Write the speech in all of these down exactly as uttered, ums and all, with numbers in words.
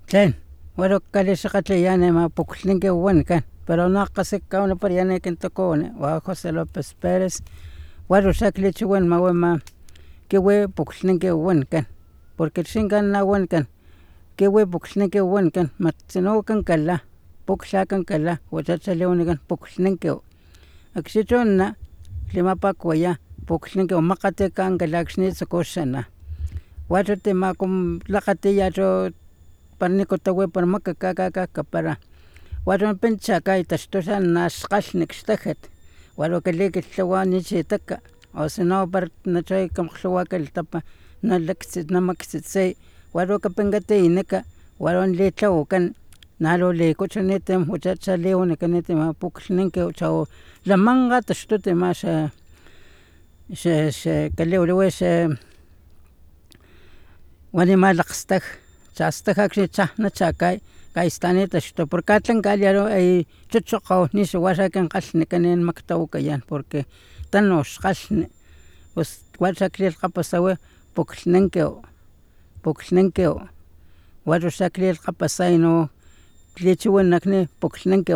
Tlen, bueno, calixakatlayani ma puklninki uankan, pero no kasikawni para yani kintokoni, wa José López Pérez, waro xaklichiwan mawima kiwi puklninki uankan, porque xinkan nauankan, kiwi puklninki uankan, matzinukan kala, puklakan kala, wachachaliwanikan puklninkiw, akxichonna tlimapakwaya puklninkiw makati kan kala akxnitsukuxana, wacho timakom lakatiya cho para nikotawi para makakakaka para waro pinchaka itaxtuxa naxkgalhni xtejet waro kalikilhtlawa nichitaka o sino para nacho kamakglhawa kilhtapa nalaktsi namaksitsi waro kapinkatinika waro litlawakan nalu likuchu niti wachachaliwanakan nitima puklhnunkiw cho lamankga taxtuti ama xa xa xa kaliwlawi xa wanima lakgstaj chastaj akxni chajna chakay kaystani taxtu porque atlan kaliyaru chuchukgaw nixa wa xa kinkgalhnikan maktawakayan porque tanu xkgalhni pus waxa klilkgapasawi puklhnunkiw puklhnunkiw waro xa klilkgapasay no klichiwinakni puklhnunkiw.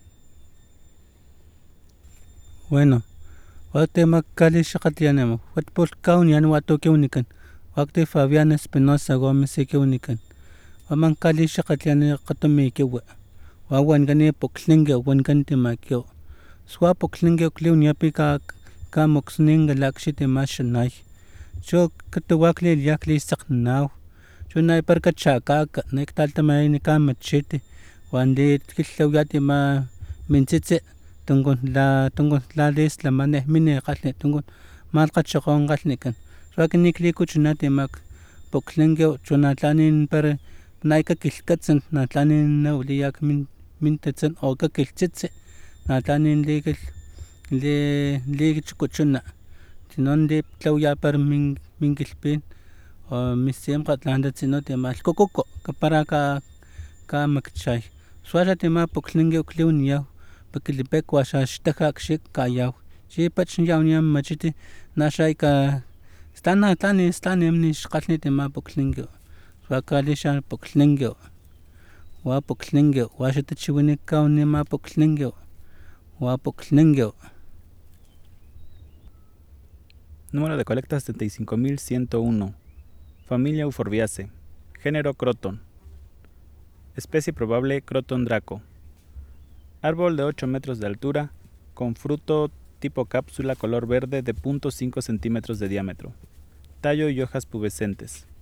Bueno, waktima kalixakgatliyanama wat pulhkawniyan watu kiwnikan wakti Fabián Espinosa Gómez kiwnikan waman kalixakgatlani kgatomi kiwi wa wankani puklhnunkiw wankan timakiw swa puklhnunkiw kliwniyapi ka kamoksnin kalakxiti ama xanay cho katuwa kliliya klisakgnaw chuna para kachakaka nektalhtamayani kamachiti wanti kilhtlawiya tima mintsitsi tunkun la tunkun lalistlama nej mini kgalhni tunkun malkgachakgo kgalhnikan xwakni klikuchuna tima puklhnunkiw chuna tlanin para na kakilhkatsin natlanin nawiliya min tatsin o kakilhtsitsi natlanin likil li lichkuchuna sino litlawaya para min minkilhpin o misinkgotlantatsi no tima lhkukuko para ka kamakchay swaxa tima puklhnunkiw kliwaniyaw pakilipek wa xaxtaja kxik kayaw chipach yawniyan machiti naxa ika stan natlani stani xkgalhni tima puklhnunkiw wa kalixa puklhnunkiw wa puklhnunkiw waxa tachiwinikaw nima puklhnunkiw wa puklhnunkiw. Número de colecta setenta y cinco mil ciento uno. Familia Euphorbiaceae. Género Croton. Especie probable Croton draco. Árbol de ocho metros de altura, con fruto tipo cápsula color verde de cero punto cinco centímetros de diámetro. Tallo y hojas pubescentes.